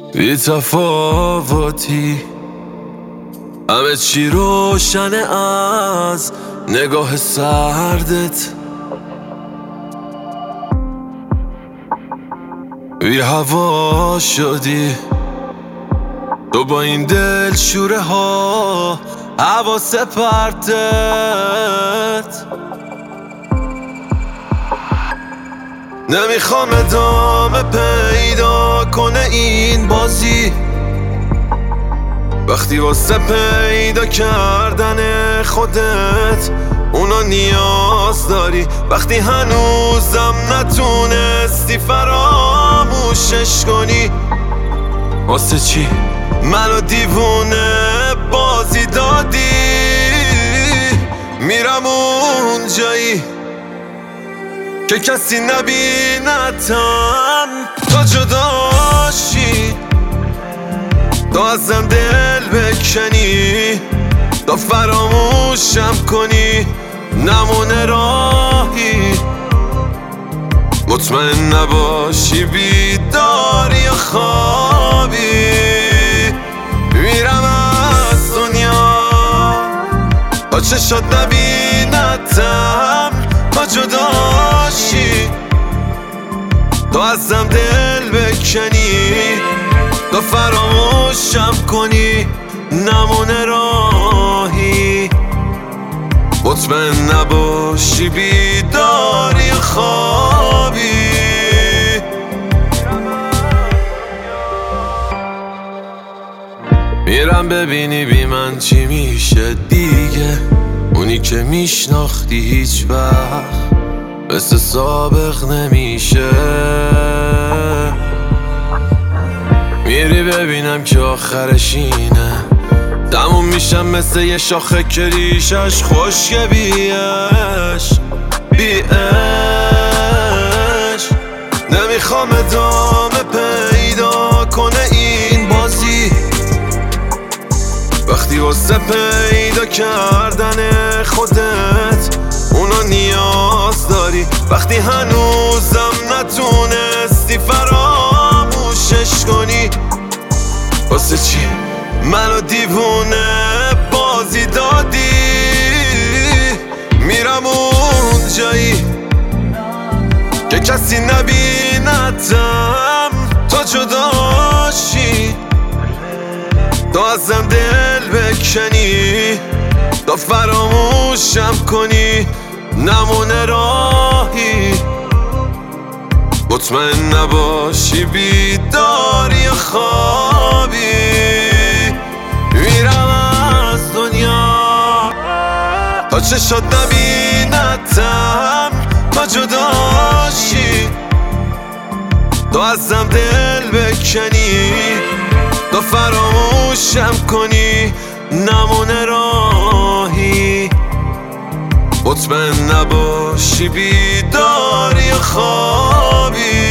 بی تفاوتی، همه چی روشنه از نگاه سردت. بی هوا شدی تو با این دل شوره ها، حواس پرتت. نمیخوام ادامه پیدا کنه این بازی، وقتی واسه پیدا کردن خودت اونا نیاز داری، وقتی هنوزم نتونستی فراموشش کنی. واسه چی منو دیوونه بازی دادی؟ میرم اون جایی که کسی نبینتم، تا جداشی، تا ازم دل بکنی، تا فراموشم کنی، نمونه راهی. مطمئن نباشی بیداری یا خوابی، میرم از دنیا تا چشات نبینتم، تا جداشی، تا ازم دل بکنی، تا فراموشم کنی، نمونه راهی. مطمئن نباشی بیداری یا خوابی. میرم ببینی بی من چی میشه دیگه، اونی که میشناختی هیچ وقت مثل سابق نمیشه. میری ببینم که آخرش اینه، تموم میشم مثل یه شاخه که ریشش خشکه. بیش نمیخوام ادامه پیدا کنه این بازی، وقتی واسه پیدا کردن خودت اونا نیاز داری، وقتی هنوزم نتونستی فراموشش کنی. واسه چی منو دیوونه بازی دادی؟ میرم اون جایی که کسی نبینتم، تا جداشی، تا ازم دل بکنی، تا فراموشم کنی، نمونه راهی. مطمئن نباشی بیداری یا خوابی، میرم از دنیا تا چشات نبینتم، تا جداشی، تا ازم دل بکنی، تا فراموشم کنی، نمونه راهی. مطمئن نباشی بیداری یا خوابی.